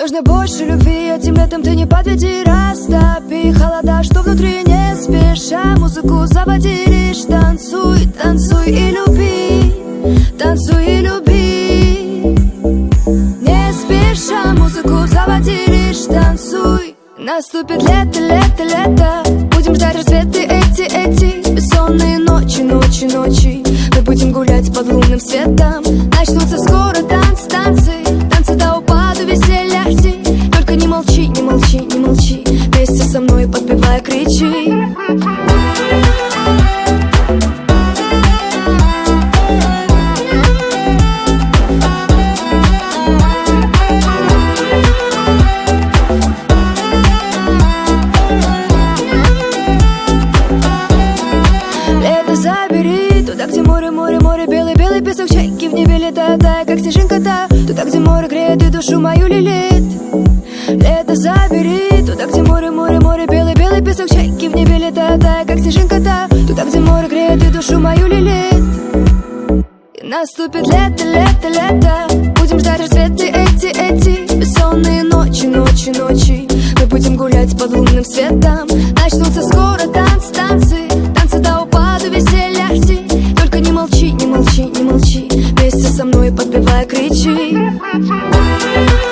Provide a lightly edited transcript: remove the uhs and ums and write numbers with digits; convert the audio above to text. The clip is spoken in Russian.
Нужно больше любви, этим летом ты не подведи. Растопи холода, что внутри, не спеша музыку заводи. Лишь танцуй, танцуй и люби, танцуй и люби. Не спеша музыку заводи, лишь танцуй. Наступит лето, лето, лето. Будем ждать рассветы эти бессонные ночи, ночи, ночи. Мы будем гулять под лунным светом. Начнутся скоро танцы, танцы, танцы до упаду, веселья жди. Только не молчи, не молчи, не молчи. Вместе со мной подпевай, кричи. Забери туда, где море, море, море, белый, белый песок, чайки в небе летают, тая, как снежинка-то. Туда, где море греет и душу мою лилит. Лето забери туда, где море, море, море, белый, белый песок, чайки в небе летают, тая, как снежинка-то. Туда, где море греет и душу мою лилит. И наступит лето, лето, лето. Будем ждать рассветы эти бессонные ночи, ночи, ночи. Мы будем гулять под лунным светом. Начнутся скоро танцы, танцы, танцы до упаду, веселья жди. Только не молчи, не молчи, не молчи. Вместе со мной подпевай, кричи.